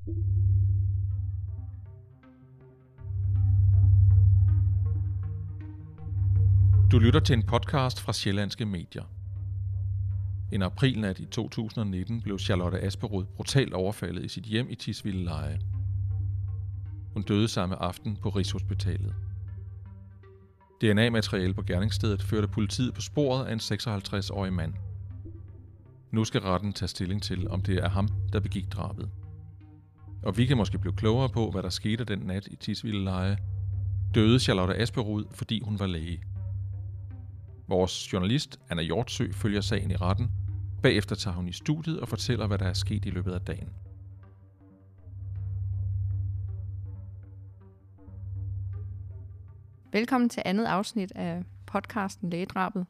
Du lytter til en podcast fra Sjællandske Medier. En aprilnat i 2019 blev Charlotte Asperud brutalt overfaldet i sit hjem i Tisvildeleje. Hun døde samme aften på Rigshospitalet. DNA-materiale på gerningsstedet førte politiet på sporet af en 56-årig mand. Nu skal retten tage stilling til, om det er ham, der begik drabet. Og vi kan måske blive klogere på, hvad der skete den nat i Tisvildeleje. Døde Charlotte Asperud, fordi hun var læge. Vores journalist, Anna Hjortsø, følger sagen i retten. Bagefter tager hun i studiet og fortæller, hvad der er sket i løbet af dagen. Velkommen til andet afsnit af podcasten Lægedrabet.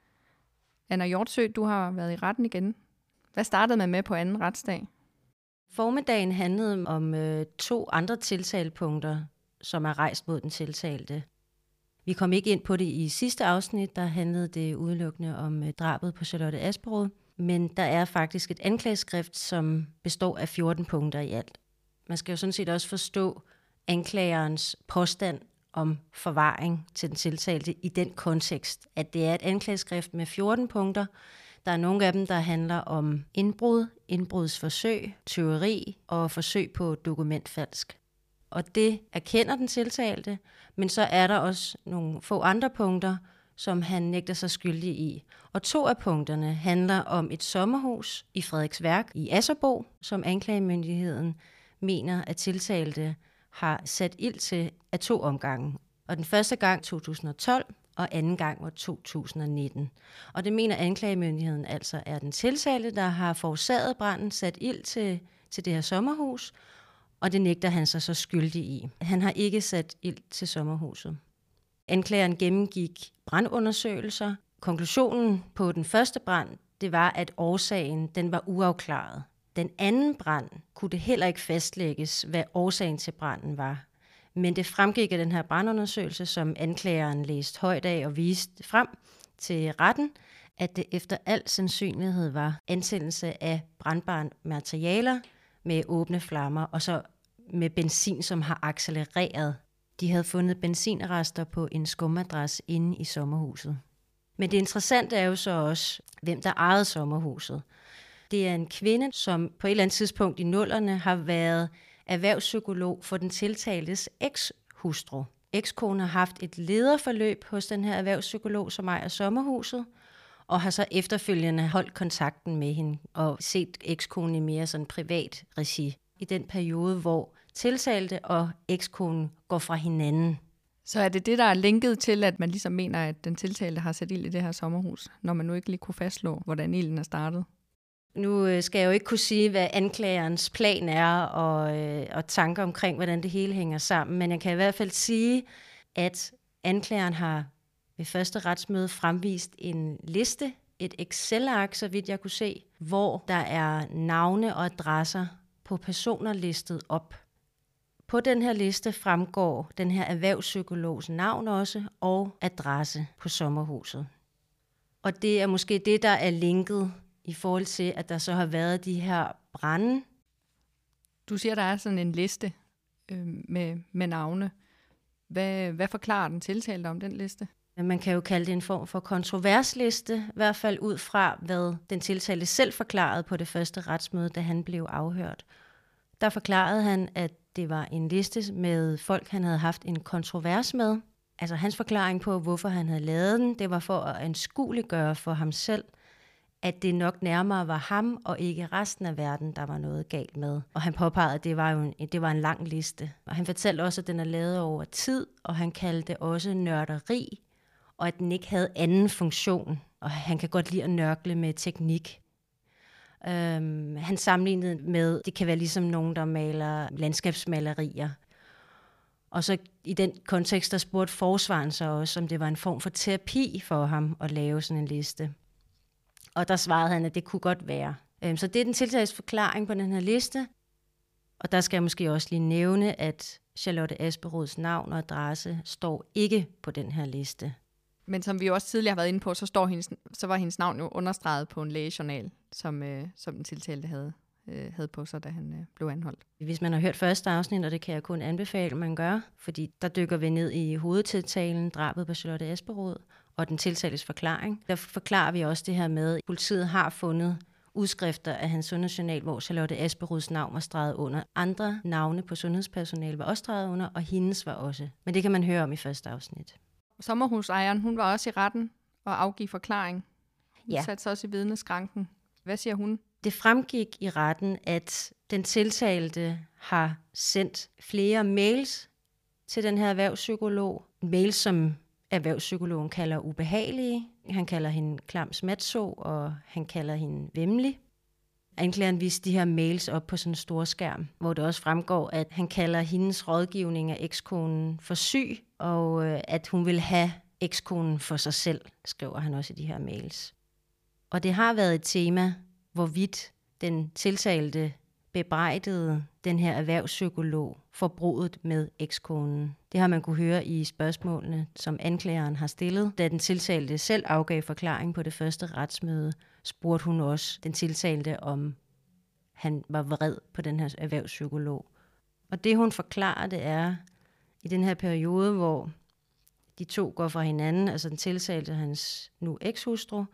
Anna Hjortsø, du har været i retten igen. Hvad startede man med på anden retsdag? Formiddagen handlede om 2 andre tiltalepunkter, som er rejst mod den tiltalte. Vi kom ikke ind på det i sidste afsnit, der handlede det udelukkende om drabet på Charlotte Asperud, men der er faktisk et anklageskrift, som består af 14 punkter i alt. Man skal jo sådan set også forstå anklagerens påstand om forvaring til den tiltalte i den kontekst, at det er et anklageskrift med 14 punkter. Der er nogle af dem, der handler om indbrud, indbrudsforsøg, tyveri og forsøg på dokumentfalsk. Og det erkender den tiltalte, men så er der også nogle få andre punkter, som han nægter sig skyldig i. Og 2 af punkterne handler om et sommerhus i Frederiksværk i Asserbo, som anklagemyndigheden mener, at tiltalte har sat ild til af 2 omgange. Og den første gang 2012, og anden gang var 2019. Og det mener anklagemyndigheden altså er den tiltalte, der har forårsaget branden, sat ild til det her sommerhus, og det nægter han sig så skyldig i. Han har ikke sat ild til sommerhuset. Anklageren gennemgik brandundersøgelser. Konklusionen på den første brand, det var, at årsagen den var uafklaret. Den anden brand kunne det heller ikke fastlægges, hvad årsagen til branden var. Men det fremgik af den her brandundersøgelse, som anklageren læste højt af og viste frem til retten, at det efter al sandsynlighed var antændelse af brandbare materialer med åbne flammer, og så med benzin, som har accelereret. De havde fundet benzinrester på en skummadras inde i sommerhuset. Men det interessante er jo så også, hvem der ejede sommerhuset. Det er en kvinde, som på et eller andet tidspunkt i 00'erne har været erhvervspsykolog for den tiltaltes ekshustru. Ekskonen har haft et lederforløb hos den her erhvervspsykolog, som ejer sommerhuset, og har så efterfølgende holdt kontakten med hende og set ekskonen i mere sådan privat regi i den periode, hvor tiltalte og ekskonen går fra hinanden. Så er det det, der er linket til, at man ligesom mener, at den tiltalte har sat ild i det her sommerhus, når man nu ikke lige kunne fastslå, hvordan ilden er startet? Nu skal jeg jo ikke kunne sige, hvad anklagerens plan er og tanker omkring, hvordan det hele hænger sammen, men jeg kan i hvert fald sige, at anklageren har ved første retsmøde fremvist en liste, et Excel-ark, så vidt jeg kunne se, hvor der er navne og adresser på personer listet op. På den her liste fremgår den her erhvervspsykologs navn også og adresse på sommerhuset. Og det er måske det, der er linket i forhold til, at der så har de her brande. Du siger, der er sådan en liste med navne. Hvad forklarer den tiltalte om den liste? Man kan jo kalde det en form for kontroversliste, i hvert fald ud fra, hvad den tiltalte selv forklarede på det første retsmøde, da han blev afhørt. Der forklarede han, at det var en liste med folk, han havde haft en kontrovers med. Altså hans forklaring på, hvorfor han havde lavet den, det var for at anskueliggøre for ham selv, at det nok nærmere var ham og ikke resten af verden, der var noget galt med. Og han påpegede, at det var en lang liste. Og han fortalte også, at den er lavet over tid, og han kaldte det også nørderi, og at den ikke havde anden funktion. Og han kan godt lide at nørkle med teknik. Han sammenlignede med, det kan være ligesom nogen, der maler landskabsmalerier. Og så i den kontekst, der spurgte forsvaren så også, om det var en form for terapi for ham at lave sådan en liste. Og der svarede han, at det kunne godt være. Så det er den tiltaltes forklaring på den her liste. Og der skal jeg måske også lige nævne, at Charlotte Asperuds navn og adresse står ikke på den her liste. Men som vi jo også tidligere har været inde på, så var hendes navn jo understreget på en lægejournal, som den tiltalte havde havde på sig, da han blev anholdt. Hvis man har hørt første afsnit, og det kan jeg kun anbefale, man gør, fordi der dykker vi ned i hovedtiltalen, drabet på Charlotte Asperud, og den tiltaltes forklaring. Der forklarer vi også det her med, at politiet har fundet udskrifter af hans sundhedsjournal, hvor Charlotte Asperuds navn var streget under. Andre navne på sundhedspersonale var også streget under, og hendes var også. Men det kan man høre om i første afsnit. Sommerhusejeren, hun var også i retten og afgive forklaring. Hun Ja. satte sig også i vidneskranken. Hvad siger hun? Det fremgik i retten, at den tiltalte har sendt flere mails til den her erhvervspsykolog. Mails, som erhvervspsykologen kalder ubehagelige. Han kalder hende klam smatso, og han kalder hende væmmelig. Anklageren viste de her mails op på sådan en stor skærm, hvor det også fremgår, at han kalder hendes rådgivning af ekskonen for syg, og at hun vil have ekskonen for sig selv, skriver han også i de her mails. Og det har været et tema, hvorvidt den tiltalte bebrejdede den her erhvervspsykolog for brudet med ekskonen. Det har man kunne høre i spørgsmålene, som anklageren har stillet. Da den tiltalte selv afgav forklaring på det første retsmøde, spurgte hun også den tiltalte, om han var vred på den her erhvervspsykolog. Og det hun forklarer, det er, i den her periode, hvor de to går fra hinanden, altså den tiltalte og hans nu ekshustru,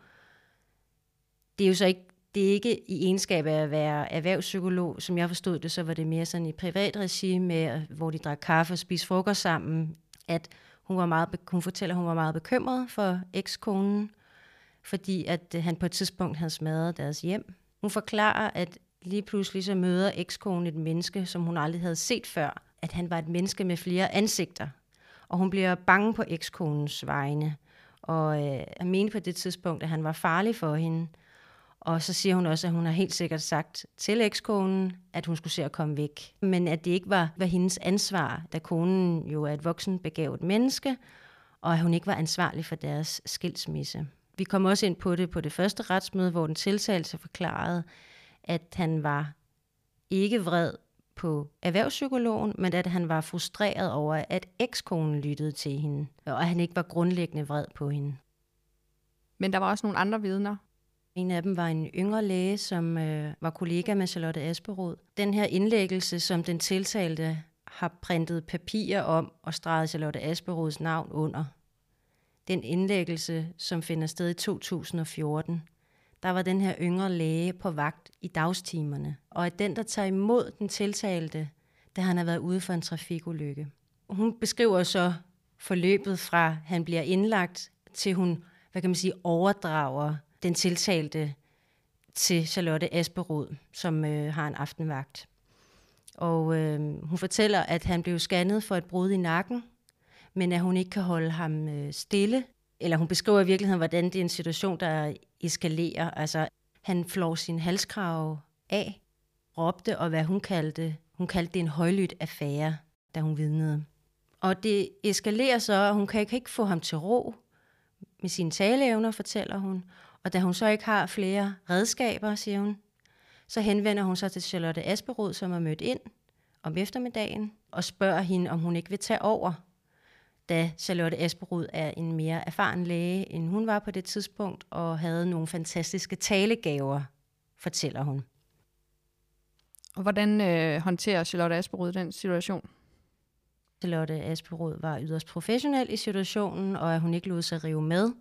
det er jo så ikke, det er ikke i egenskab af at være erhvervspsykolog. Som jeg forstod det, så var det mere sådan i privat regi, med, hvor de drak kaffe og spiste frokost sammen, at hun fortæller, at hun var meget bekymret for ekskonen, fordi at han på et tidspunkt havde smadret deres hjem. Hun forklarer, at lige pludselig så møder ekskonen et menneske, som hun aldrig havde set før, at han var et menneske med flere ansigter. Og hun bliver bange på ekskonens vegne, og han mente på det tidspunkt, at han var farlig for hende. Og så siger hun også, at hun har helt sikkert sagt til ekskonen, at hun skulle se at komme væk. Men at det ikke var hendes ansvar, da konen jo er et voksen begavet menneske, og at hun ikke var ansvarlig for deres skilsmisse. Vi kom også ind på det første retsmøde, hvor den tiltalte forklarede, at han var ikke vred på erhvervspsykologen, men at han var frustreret over, at ekskonen lyttede til hende, og at han ikke var grundlæggende vred på hende. Men der var også nogle andre vidner. En af dem var en yngre læge, som var kollega med Charlotte Asperud. Den her indlæggelse, som den tiltalte har printet papirer om og streget Charlotte Asperuds navn under. Den indlæggelse, som finder sted i 2014, der var den her yngre læge på vagt i dagstimerne. Og at den, der tager imod den tiltalte, da han har været ude for en trafikulykke. Hun beskriver så forløbet fra, han bliver indlagt, til hun, overdrager den tiltalte til Charlotte Asperud, som har en aftenvagt. Og hun fortæller, at han blev scannet for et brud i nakken, men at hun ikke kan holde ham stille. Eller hun beskriver i virkeligheden, hvordan det er en situation, der eskalerer. Altså, han flår sin halskrave af, råbte, og hvad hun kaldte det en højlydt affære, da hun vidnede. Og det eskalerer så, og hun kan ikke få ham til ro med sine taleevner, fortæller hun. Og da hun så ikke har flere redskaber, siger hun, så henvender hun sig til Charlotte Asperud, som er mødt ind om eftermiddagen, og spørger hende, om hun ikke vil tage over, da Charlotte Asperud er en mere erfaren læge, end hun var på det tidspunkt, og havde nogle fantastiske talegaver, fortæller hun. Og hvordan håndterer Charlotte Asperud den situation? Charlotte Asperud var yderst professionel i situationen, og at hun ikke lod sig rive med.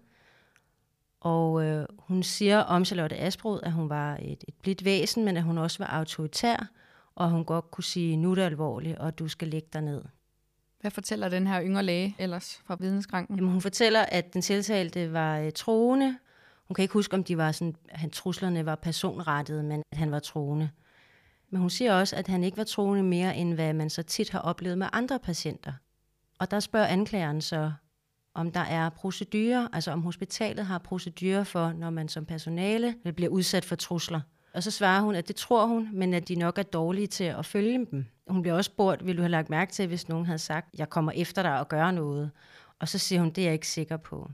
Og hun siger om Charlotte Asperud, at hun var et blidt væsen, men at hun også var autoritær, og hun godt kunne sige, nu er det alvorligt, og du skal lægge dig ned. Hvad fortæller den her yngre læge ellers fra vidneskranken? Jamen, hun fortæller, at den tiltalte var troende. Hun kan ikke huske, om de var sådan, truslerne var personrettede, men at han var troende. Men hun siger også, at han ikke var troende mere, end hvad man så tit har oplevet med andre patienter. Og der spørger anklageren så, om der er procedurer, altså om hospitalet har procedurer for, når man som personale bliver udsat for trusler. Og så svarer hun, at det tror hun, men at de nok er dårlige til at følge dem. Hun bliver også spurgt, vil du have lagt mærke til, hvis nogen havde sagt, jeg kommer efter dig og gør noget. Og så siger hun, det er jeg ikke sikker på.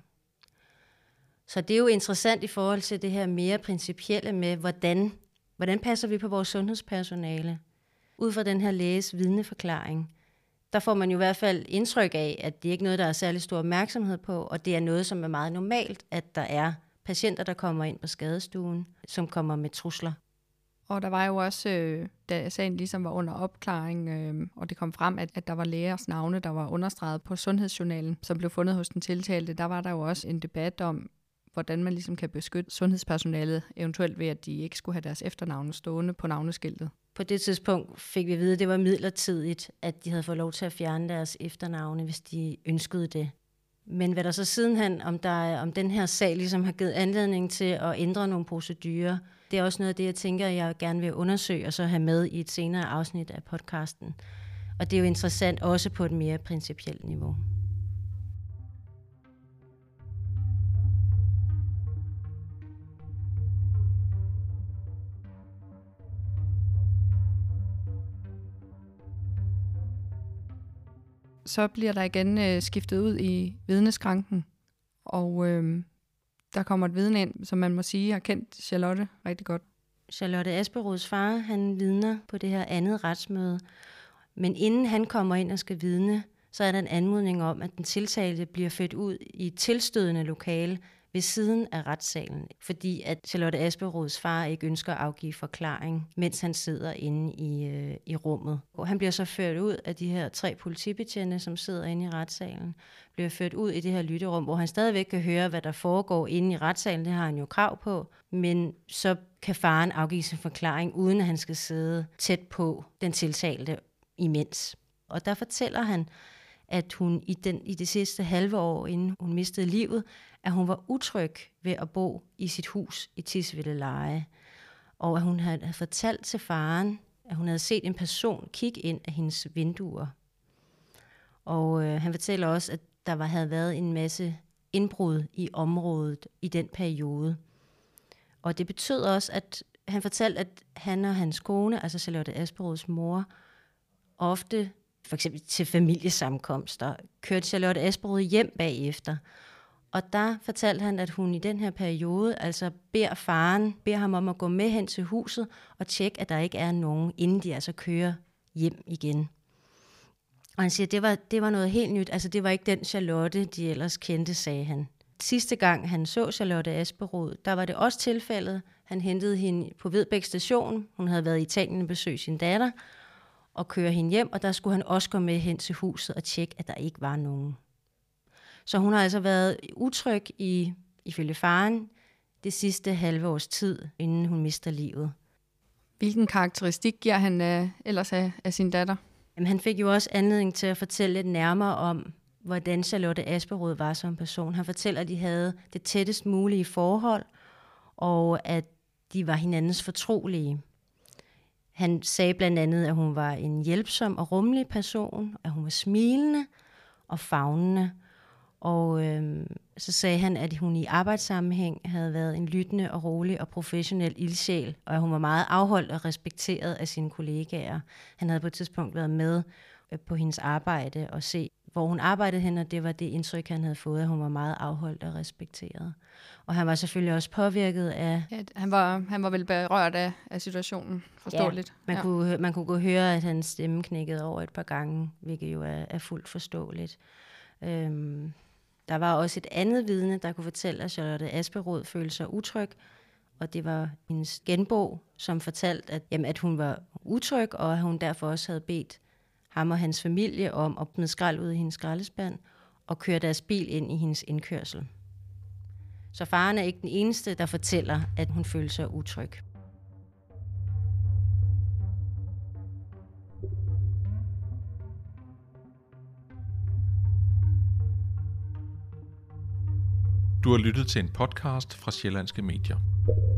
Så det er jo interessant i forhold til det her mere principielle med, hvordan passer vi på vores sundhedspersonale. Ud fra den her læges vidneforklaring, der får man jo i hvert fald indtryk af, at det ikke er noget, der er særlig stor opmærksomhed på, og det er noget, som er meget normalt, at der er patienter, der kommer ind på skadestuen, som kommer med trusler. Og der var jo også, da sagen ligesom var under opklaring, og det kom frem, at der var lægers navne, der var understreget på sundhedsjournalen, som blev fundet hos den tiltalte, der var der jo også en debat om, hvordan man ligesom kan beskytte sundhedspersonalet, eventuelt ved, at de ikke skulle have deres efternavne stående på navneskiltet. På det tidspunkt fik vi at vide, at det var midlertidigt, at de havde fået lov til at fjerne deres efternavne, hvis de ønskede det. Men hvad der så sidenhen, om den her sag ligesom har givet anledning til at ændre nogle procedurer, det er også noget af det, jeg tænker, jeg gerne vil undersøge og så have med i et senere afsnit af podcasten. Og det er jo interessant også på et mere principielt niveau. Så bliver der igen skiftet ud i vidneskranken, og der kommer et vidne ind, som man må sige har kendt Charlotte rigtig godt. Charlotte Asperods far, han vidner på det her andet retsmøde, men inden han kommer ind og skal vidne, så er der en anmodning om, at den tiltalte bliver ført ud i et tilstødende lokale ved siden af retssalen, fordi at Charlotte Asperods far ikke ønsker at afgive forklaring, mens han sidder inde i rummet. Og han bliver så ført ud af de her 3 politibetjente, som sidder inde i retssalen, bliver ført ud i det her lytterum, hvor han stadigvæk kan høre, hvad der foregår inde i retssalen. Det har han jo krav på, men så kan faren afgive sin forklaring, uden at han skal sidde tæt på den tiltalte imens. Og der fortæller han, at hun i det sidste halve år, inden hun mistede livet, at hun var utryg ved at bo i sit hus i Tisvildeleje. Og at hun havde fortalt til faren, at hun havde set en person kigge ind af hendes vinduer. Og han fortæller også, at der havde været en masse indbrud i området i den periode. Og det betød også, at han fortalte, at han og hans kone, altså Charlotte Asperods mor, ofte, for eksempel til familiesammenkomster, kørte Charlotte Asperod hjem bagefter. Og der fortalte han, at hun i den her periode altså beder ham om at gå med hen til huset og tjekke, at der ikke er nogen, inden de altså kører hjem igen. Og han siger, at det var noget helt nyt. Altså det var ikke den Charlotte, de ellers kendte, sagde han. Sidste gang han så Charlotte Asperod, der var det også tilfældet. Han hentede hende på Vedbæk station. Hun havde været i Italien og besøgt sin datter og køre hende hjem, og der skulle han også gå med hen til huset og tjekke, at der ikke var nogen. Så hun har altså været utryg ifølge faren det sidste halve års tid, inden hun mister livet. Hvilken karakteristik giver han ellers af sin datter? Jamen, han fik jo også anledning til at fortælle lidt nærmere om, hvordan Charlotte Asperod var som person. Han fortæller, at de havde det tættest mulige forhold, og at de var hinandens fortrolige. Han sagde blandt andet, at hun var en hjælpsom og rummelig person, at hun var smilende og favnende. Og så sagde han, at hun i arbejdssammenhæng havde været en lyttende og rolig og professionel ildsjæl, og at hun var meget afholdt og respekteret af sine kollegaer. Han havde på et tidspunkt været med på hendes arbejde og se, hvor hun arbejdede hen, og det var det indtryk, han havde fået, at hun var meget afholdt og respekteret. Og han var selvfølgelig også påvirket af... Ja, han var vel berørt af situationen, forståeligt. Ja, man kunne gå høre, at hans stemme knækkede over et par gange, hvilket jo er fuldt forståeligt. Der var også et andet vidne, der kunne fortælle, at Charlotte Asperod følte sig utryg, og det var hendes genbo, som fortalte, at hun var utryg, og at hun derfor også havde bedt ham og hans familie om at smide skrald ud i hendes skraldespand og køre deres bil ind i hendes indkørsel. Så faren er ikke den eneste, der fortæller, at hun følte sig utryg. Du har lyttet til en podcast fra Sjællandske Medier.